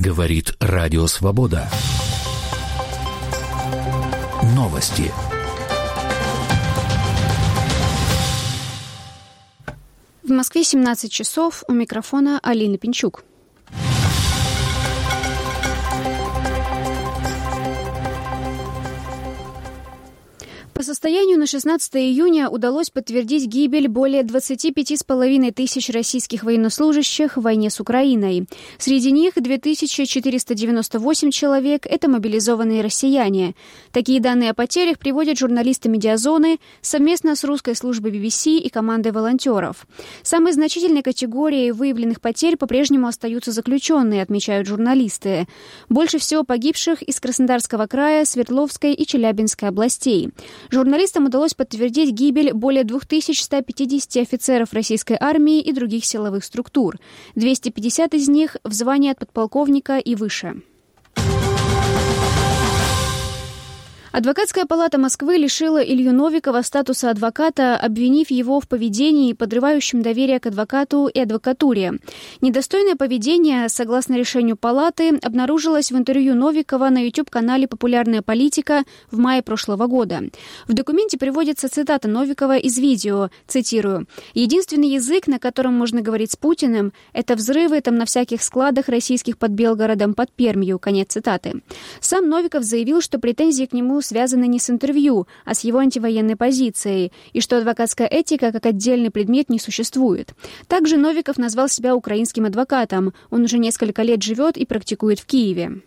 Говорит Радио Свобода. Новости. В Москве 17 часов. У микрофона Алина Пинчук. По состоянию на 16 июня удалось подтвердить гибель более 25,5 тысяч российских военнослужащих в войне с Украиной. Среди них 2498 человек – это мобилизованные россияне. Такие данные о потерях приводят журналисты «Медиазоны» совместно с русской службой BBC и командой волонтеров. Самой значительной категорией выявленных потерь по-прежнему остаются заключенные, отмечают журналисты. Больше всего погибших из Краснодарского края, Свердловской и Челябинской областей. Журналистам удалось подтвердить гибель более 2150 офицеров российской армии и других силовых структур. 250 из них в звании от подполковника и выше. Адвокатская палата Москвы лишила Илью Новикова статуса адвоката, обвинив его в поведении, подрывающем доверие к адвокату и адвокатуре. Недостойное поведение, согласно решению палаты, обнаружилось в интервью Новикова на YouTube-канале «Популярная политика» в мае прошлого года. В документе приводится цитата Новикова из видео, цитирую: «Единственный язык, на котором можно говорить с Путиным, это взрывы там на всяких складах российских под Белгородом, под Пермью». Конец цитаты. Сам Новиков заявил, что претензии к нему связаны не с интервью, а с его антивоенной позицией, и что адвокатская этика как отдельный предмет не существует. Также Новиков назвал себя украинским адвокатом. Он уже несколько лет живет и практикует в Киеве.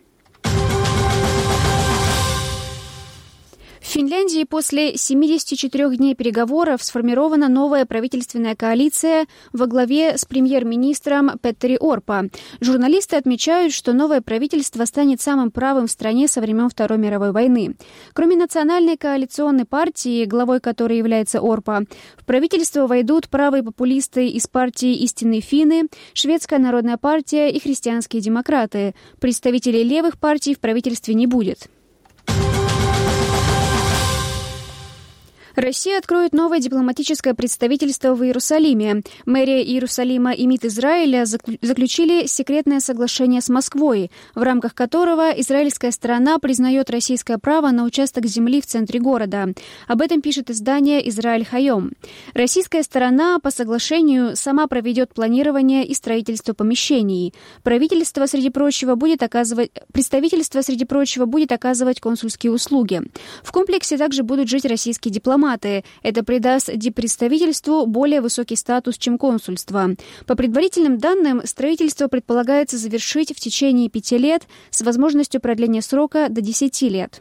В Финляндии после 74 дней переговоров сформирована новая правительственная коалиция во главе с премьер-министром Петтери Орпо. Журналисты отмечают, что новое правительство станет самым правым в стране со времен Второй мировой войны. Кроме национальной коалиционной партии, главой которой является Орпо, в правительство войдут правые популисты из партии «Истинные финны», Шведская народная партия и христианские демократы. Представителей левых партий в правительстве не будет. Россия откроет новое дипломатическое представительство в Иерусалиме. Мэрия Иерусалима и МИД Израиля заключили секретное соглашение с Москвой, в рамках которого израильская сторона признает российское право на участок земли в центре города. Об этом пишет издание «Израиль Хайом». Российская сторона по соглашению сама проведет планирование и строительство помещений. Представительство, среди прочего, будет оказывать консульские услуги. В комплексе также будут жить российские дипломаты. Это придаст диппредставительству более высокий статус, чем консульство. По предварительным данным, строительство предполагается завершить в течение 5 лет с возможностью продления срока до 10 лет.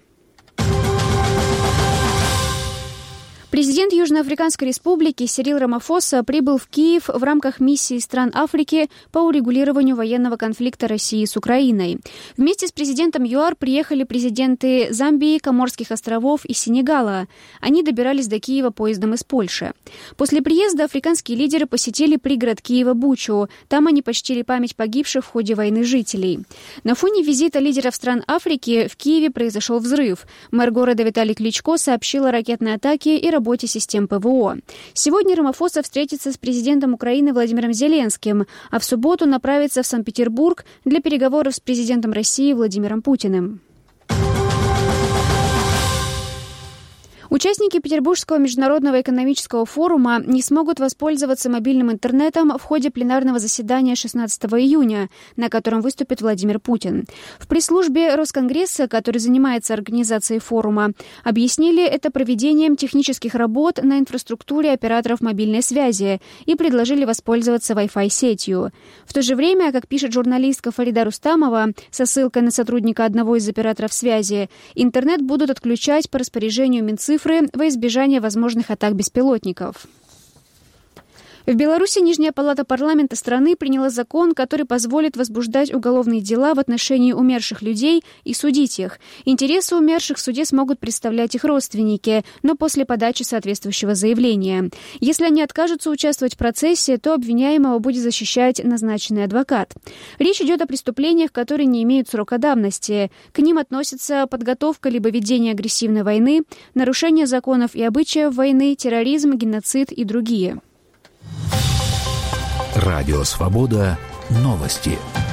Президент Южноафриканской республики Сирил Рамафоса прибыл в Киев в рамках миссии стран Африки по урегулированию военного конфликта России с Украиной. Вместе с президентом ЮАР приехали президенты Замбии, Коморских островов и Сенегала. Они добирались до Киева поездом из Польши. После приезда африканские лидеры посетили пригород Киева Бучу. Там они почтили память погибших в ходе войны жителей. На фоне визита лидеров стран Африки в Киеве произошел взрыв. Мэр города Виталий Кличко сообщил о ракетной атаке и работе систем ПВО. Сегодня Рамафоса встретится с президентом Украины Владимиром Зеленским, а в субботу направится в Санкт-Петербург для переговоров с президентом России Владимиром Путиным. Участники Петербургского международного экономического форума не смогут воспользоваться мобильным интернетом в ходе пленарного заседания 16 июня, на котором выступит Владимир Путин. В пресс-службе Росконгресса, который занимается организацией форума, объяснили это проведением технических работ на инфраструктуре операторов мобильной связи и предложили воспользоваться Wi-Fi сетью. В то же время, как пишет журналистка Фарида Рустамова со ссылкой на сотрудника одного из операторов связи, интернет будут отключать по распоряжению Минцифры во избежание возможных атак беспилотников. В Беларуси Нижняя палата парламента страны приняла закон, который позволит возбуждать уголовные дела в отношении умерших людей и судить их. Интересы умерших в суде смогут представлять их родственники, но после подачи соответствующего заявления. Если они откажутся участвовать в процессе, то обвиняемого будет защищать назначенный адвокат. Речь идет о преступлениях, которые не имеют срока давности. К ним относятся подготовка либо ведение агрессивной войны, нарушение законов и обычаев войны, терроризм, геноцид и другие. Радио «Свобода». Новости.